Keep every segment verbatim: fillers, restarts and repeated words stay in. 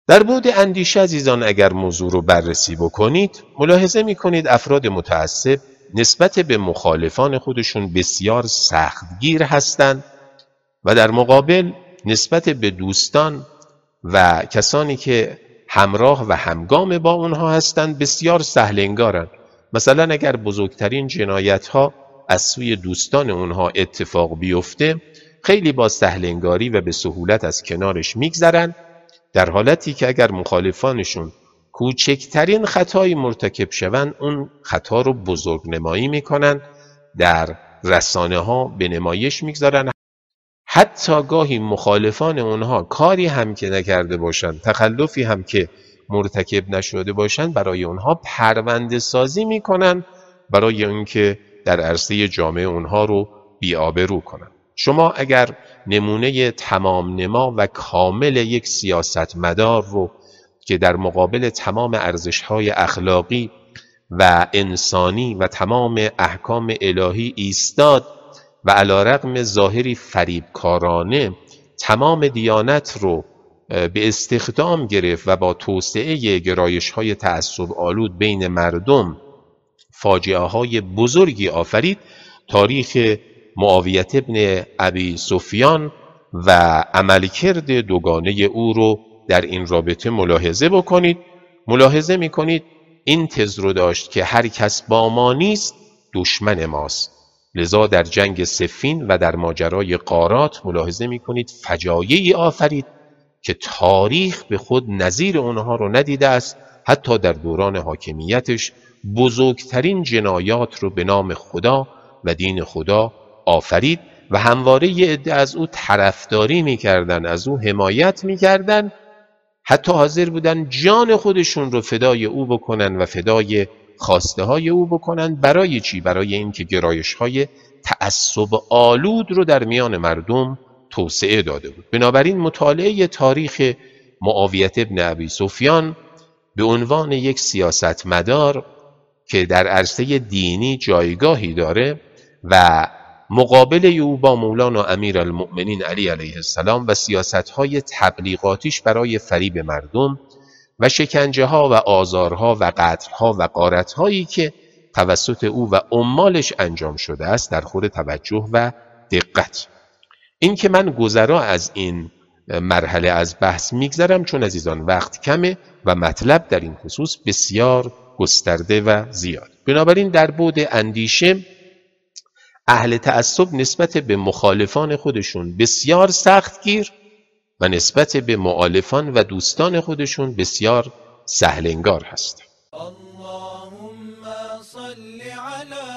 در بعد اندیشه عزیزان اگر موضوع رو بررسی بکنید، ملاحظه میکنید افراد متعصب نسبت به مخالفان خودشون بسیار سختگیر هستند و در مقابل نسبت به دوستان و کسانی که همراه و همگام با اونها هستند بسیار سهل انگارند. مثلا اگر بزرگترین جنایت ها از سوی دوستان اونها اتفاق بیفته، خیلی با سهل انگاری و به سهولت از کنارش میگذرن، در حالتی که اگر مخالفانشون کوچکترین خطایی مرتکب شوند، اون خطا رو بزرگ نمایی میکنن، در رسانه ها به نمایش میگذارن. حتی گاهی مخالفان اونها کاری هم که نکرده باشند، تخلفی هم که مرتکب نشده باشند، برای اونها پرونده سازی میکنن برای اینکه در عرصه جامعه اونها رو بی‌آبرو کنن. شما اگر نمونه تمام نما و کامل یک سیاستمدار رو که در مقابل تمام ارزش‌های اخلاقی و انسانی و تمام احکام الهی ایستاد و علی‌رغم ظاهری فریبکارانه تمام دیانت رو به استخدام گرفت و با توسعه گرایش‌های تعصب آلود بین مردم فاجعه‌های بزرگی آفرید، تاریخ معاویه ابن ابی سفیان و عملکرد دوگانه او رو در این رابطه ملاحظه بکنید. ملاحظه می‌کنید این تز رو داشت که هر کس با ما نیست دشمن ماست. لذا در جنگ صفین و در ماجرای غارات ملاحظه می‌کنید فجایعی آفرید که تاریخ به خود نظیر اونها رو ندیده است. حتی در دوران حاکمیتش بزرگترین جنایات رو به نام خدا و دین خدا آفرید و همواره یه عده از او طرفداری میکردن، از او حمایت میکردن، حتی حاضر بودن جان خودشون رو فدای او بکنن و فدای خواسته های او بکنن. برای چی؟ برای اینکه گرایش های تعصب آلود رو در میان مردم توسعه داده بود. بنابراین مطالعه تاریخ معاویه ابن ابی سفیان به عنوان یک سیاستمدار که در عرصه دینی جایگاهی داره و مقابل او با مولانا امیرالمؤمنین علی علیه السلام و سیاست‌های تبلیغاتیش برای فریب مردم و شکنجه ها و آزارها و قتل‌ها و غارت‌هایی که توسط او و عمالش انجام شده است در خور توجه و دقت. این که من گذرا از این مرحله از بحث میگذرم چون عزیزان وقت کمه و مطلب در این خصوص بسیار گسترده و زیاد. بنابراین در بعد اندیشه اهل تعصب نسبت به مخالفان خودشون بسیار سختگیر و نسبت به مؤالفان و دوستان خودشون بسیار سهل انگار هست. اللهم صل علی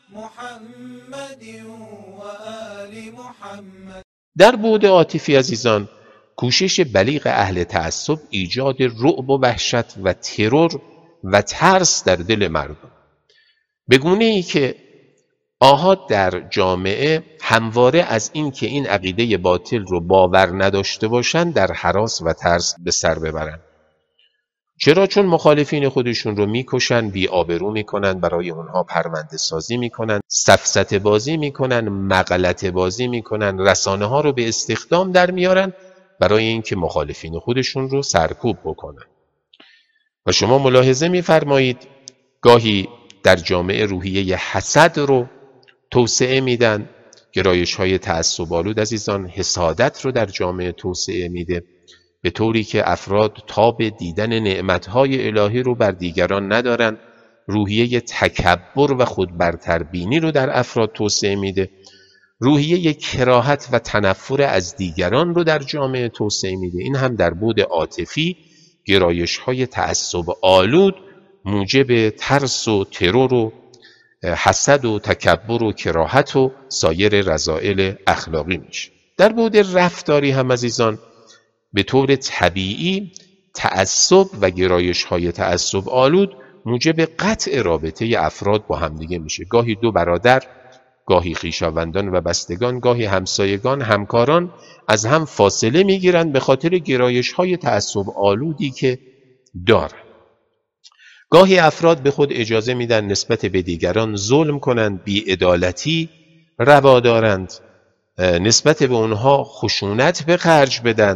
محمد و آل محمد. در بعد عاطفی عزیزان، کوشش بلیغ اهل تعصب ایجاد رعب و وحشت و ترور و ترس در دل مردم، به گونه ای که آحاد در جامعه همواره از این که این عقیده باطل رو باور نداشته باشند در هراس و ترس به سر ببرند. چرا؟ چون مخالفین خودشون رو میکشن، بی آبرو میکنن، برای اونها پرونده سازی میکنن، سفسطه بازی میکنن، مغلطه بازی میکنن، رسانه ها رو به استخدام در میارن برای اینکه مخالفین خودشون رو سرکوب بکنن. و شما ملاحظه میفرمایید گاهی در جامعه روحیه حسد رو توسعه میدن، گرایش های تعصب آلود عزیزان حسادت رو در جامعه توسعه میده، به طوری که افراد تاب دیدن نعمتهای الهی رو بر دیگران ندارن. روحیه تکبر و خودبرتربینی رو در افراد توسعه میده. روحیه کراهت و تنفر از دیگران رو در جامعه توسعه میده. این هم در بعد عاطفی گرایش های تعصب آلود موجب ترس و ترور و حسد و تکبر و کراهت و سایر رذائل اخلاقی میشه. در بعد رفتاری هم عزیزان به طور طبیعی تعصب و گرایش های تعصب آلود موجب قطع رابطه افراد با همدیگه میشه. گاهی دو برادر، گاهی خویشاوندان و بستگان، گاهی همسایگان، همکاران از هم فاصله میگیرن به خاطر گرایش های تعصب آلودی که دارن. گاهی افراد به خود اجازه میدن نسبت به دیگران ظلم کنند، بی‌عدالتی روا دارند، نسبت به اونها خشونت به خرج بدن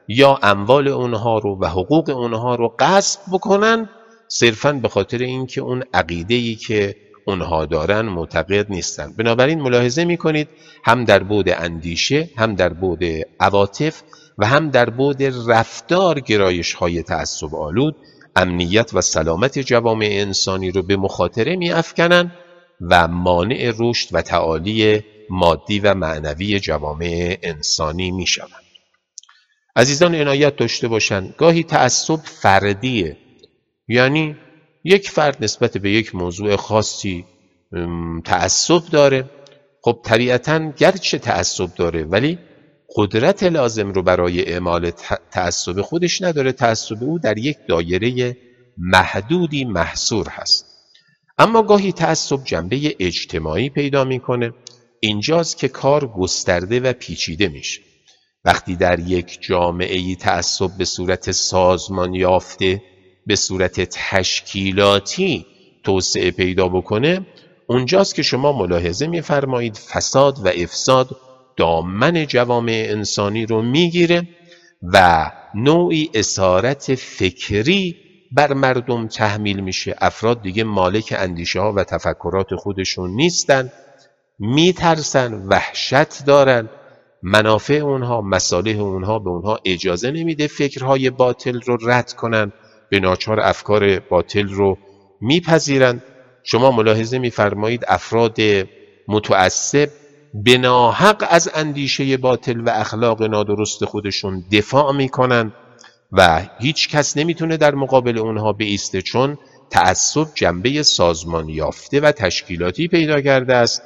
یا اموال اونها رو و حقوق اونها رو غصب بکنن، صرفاً به خاطر اینکه اون عقیده‌ای که اونها دارن معتقد نیستن. بنابراین ملاحظه میکنید هم در بعد اندیشه، هم در بعد عواطف و هم در بعد رفتار گرایش های تعصب آلود امنیت و سلامت جوامع انسانی رو به مخاطره می افکنن و مانع رشد و تعالی مادی و معنوی جوامع انسانی می شوند. عزیزان عنایت داشته باشند گاهی تعصب فردیه، یعنی یک فرد نسبت به یک موضوع خاصی تعصب داره. خب طبیعتاً گرچه تعصب داره ولی قدرت لازم رو برای اعمال تعصب خودش نداره. تعصب او در یک دایره محدودی محصور هست. اما گاهی تعصب جنبه اجتماعی پیدا میکنه. اینجاست که کار گسترده و پیچیده میشه. وقتی در یک جامعه تعصب به صورت سازمان یافته، به صورت تشکیلاتی توسعه پیدا بکنه، اونجاست که شما ملاحظه میفرمایید فساد و افساد دامن جوامع انسانی رو میگیره و نوعی اسارت فکری بر مردم تحمیل میشه. افراد دیگه مالک اندیشه ها و تفکرات خودشون نیستن، میترسن، وحشت دارن، منافع اونها، مصالح اونها به اونها اجازه نمیده فکرهای باطل رو رد کنن، به ناچار افکار باطل رو میپذیرن. شما ملاحظه میفرمایید افراد متعصب به ناحق از اندیشه باطل و اخلاق نادرست خودشون دفاع میکنن و هیچ کس نمیتونه در مقابل اونها بایسته، چون تعصب جنبه سازمان یافته و تشکیلاتی پیدا کرده است.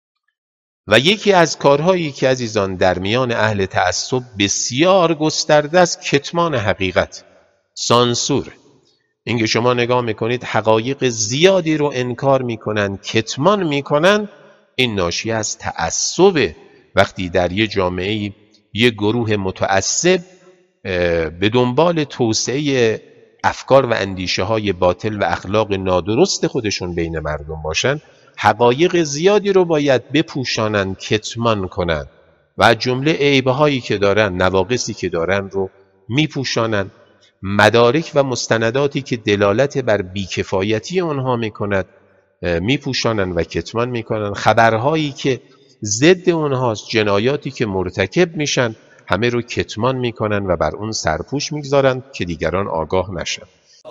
و یکی از کارهایی که عزیزان در میان اهل تعصب بسیار گسترده است کتمان حقیقت، سانسور. اینکه شما نگاه میکنید حقایق زیادی رو انکار میکنن، کتمان میکنن، این ناشی از تعصبه. وقتی در یه جامعه یه گروه متعصب به دنبال توسعه افکار و اندیشه های باطل و اخلاق نادرست خودشون بین مردم باشن، حقایق زیادی رو باید بپوشانن، کتمان کنن و از جمله عیبهایی که دارن، نواقصی که دارن رو میپوشانن. مدارک و مستنداتی که دلالت بر بیکفایتی اونها میکند میپوشانن و کتمان میکنن. خبرهایی که ضد اونهاست، جنایاتی که مرتکب میشن، همه رو کتمان میکنن و بر اون سرپوش میگذارن که دیگران آگاه نشن.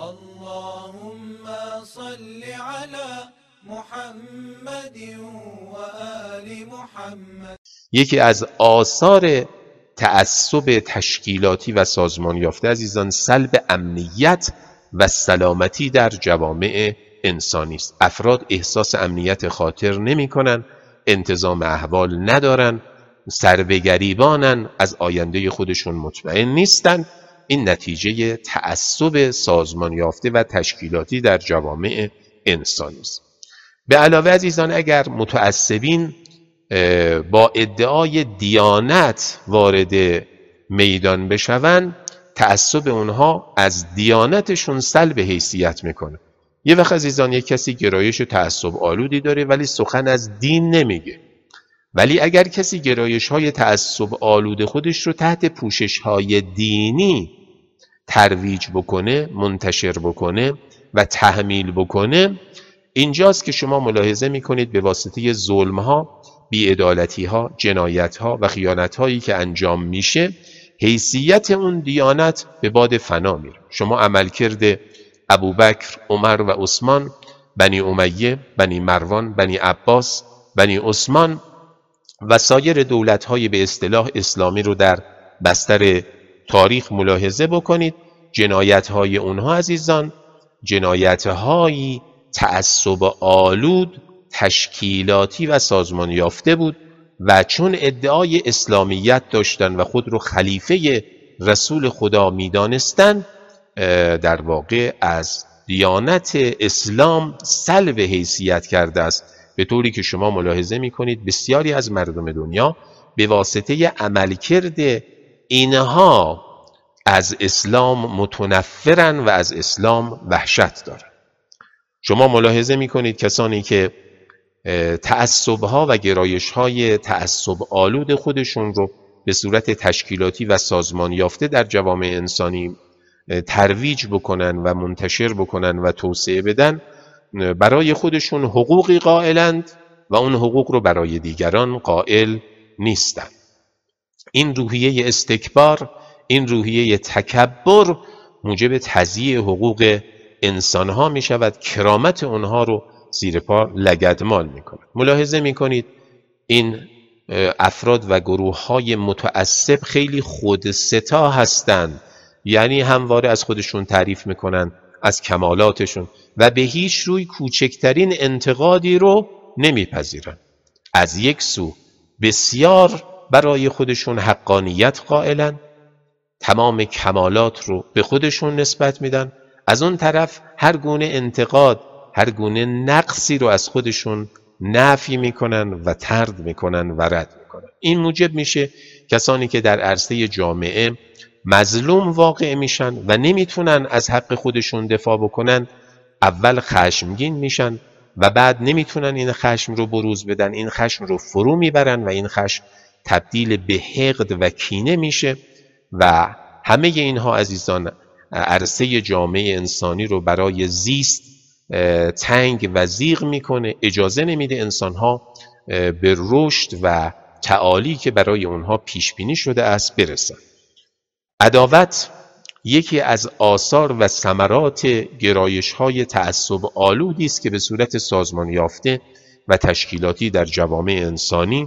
اللهم صل علی محمد و آل محمد. یکی از آثار تعصب تشکیلاتی و سازمان یافته عزیزان سلب امنیت و سلامتی در جوامع انسانی است. افراد احساس امنیت خاطر نمی کنن، انتظام احوال ندارن، سربگریبانن، از آینده خودشون مطمئن نیستن. این نتیجه تعصب سازمان یافته و تشکیلاتی در جوامع انسانی است. به علاوه عزیزان اگر متعصبین با ادعای دیانت وارد میدان بشون، تعصب اونها از دیانتشون سلب حیثیت میکنه. یه وقت عزیزان یک کسی گرایش تعصب آلودی داره ولی سخن از دین نمیگه، ولی اگر کسی گرایش های تعصب آلود خودش رو تحت پوشش های دینی ترویج بکنه، منتشر بکنه و تحمیل بکنه، اینجاست که شما ملاحظه میکنید به واسطه ظلم ها، بی‌عدالتی ها، جنایت ها و خیانت هایی که انجام میشه، حیثیت اون دیانت به باد فنا میره. شما عملکرد ابوبکر، عمر و عثمان، بنی امیه، بنی مروان، بنی عباس، بنی عثمان و سایر دولت های به اصطلاح اسلامی رو در بستر تاریخ ملاحظه بکنید. جنایت های اونها عزیزان جنایت هایی تعصب آلود، تشکیلاتی و سازمان یافته بود و چون ادعای اسلامیت داشتن و خود رو خلیفه رسول خدا میدانستند، در واقع از دیانت اسلام سلب حیثیت کرده است، به طوری که شما ملاحظه میکنید بسیاری از مردم دنیا به واسطه عملکرد اینها از اسلام متنفرن و از اسلام وحشت دارن. شما ملاحظه میکنید کسانی که تعصبها و گرایشهای تعصب آلود خودشون رو به صورت تشکیلاتی و سازمان یافته در جوامع انسانی ترویج بکنن و منتشر بکنن و توسعه بدن، برای خودشون حقوقی قائلند و اون حقوق رو برای دیگران قائل نیستند. این روحیه استکبار، این روحیه تکبر موجب تضییع حقوق انسانها می شود، کرامت اونها رو زیر پا لگدمال می کند. ملاحظه می کنید این افراد و گروه های متعصب خیلی خودستا هستند، یعنی همواره از خودشون تعریف میکنن، از کمالاتشون، و به هیچ روی کوچکترین انتقادی رو نمیپذیرن. از یک سو بسیار برای خودشون حقانیت قائلن، تمام کمالات رو به خودشون نسبت میدن، از اون طرف هر گونه انتقاد، هر گونه نقصی رو از خودشون نفی میکنن و طرد میکنن و رد میکنن. این موجب میشه کسانی که در عرصه جامعه مظلوم واقع میشن و نمیتونن از حق خودشون دفاع بکنن، اول خشمگین میشن و بعد نمیتونن این خشم رو بروز بدن، این خشم رو فرو میبرن و این خشم تبدیل به حقد و کینه میشه و همه اینها عزیزان عرصه جامعه انسانی رو برای زیست تنگ و ضیق میکنه، اجازه نمیده انسانها به رشد و تعالی که برای اونها پیش بینی شده است برسن. عداوت یکی از آثار و ثمرات گرایش‌های تعصب آلودی است که به صورت سازمان یافته و تشکیلاتی در جوامع انسانی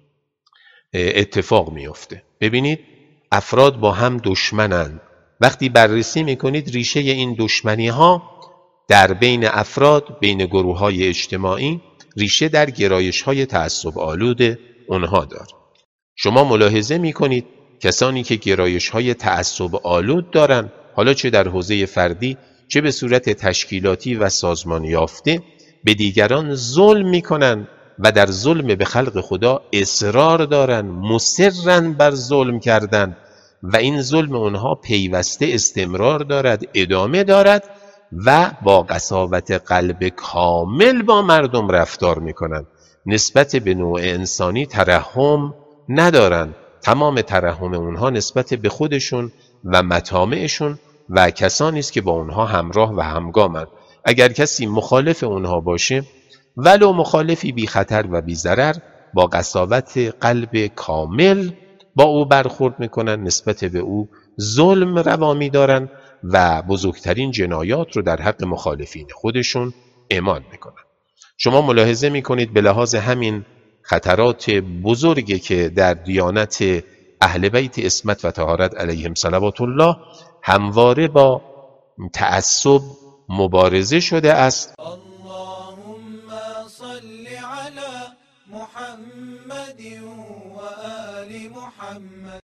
اتفاق میفته. ببینید افراد با هم دشمنند. وقتی بررسی میکنید ریشه این دشمنی ها در بین افراد، بین گروه های اجتماعی، ریشه در گرایش های تعصب آلود اونها دار. شما ملاحظه میکنید کسانی که گرایش های تعصب آلود دارن، حالا چه در حوزه فردی چه به صورت تشکیلاتی و سازمان یافته، به دیگران ظلم میکنن و در ظلم به خلق خدا اصرار دارن، مصرن بر ظلم کردن و این ظلم اونها پیوسته استمرار دارد، ادامه دارد و با قساوت قلب کامل با مردم رفتار میکنن. نسبت به نوع انسانی ترحم ندارن، تمام ترحم اونها نسبت به خودشون و مطامعشون و کسانی است که با اونها همراه و همگامند. اگر کسی مخالف اونها باشه، ولو مخالفی بی خطر و بی ضرر، با قساوت قلب کامل با او برخورد میکنن، نسبت به او ظلم روا می‌دارن و بزرگترین جنایات رو در حق مخالفین خودشون اعمال میکنن. شما ملاحظه میکنید به لحاظ همین خطرات بزرگی که در دیانت اهل بیت عصمت و طهارت علیهم صلوات الله همواره با تعصب مبارزه شده است. اللهم صل علی محمد و آل محمد.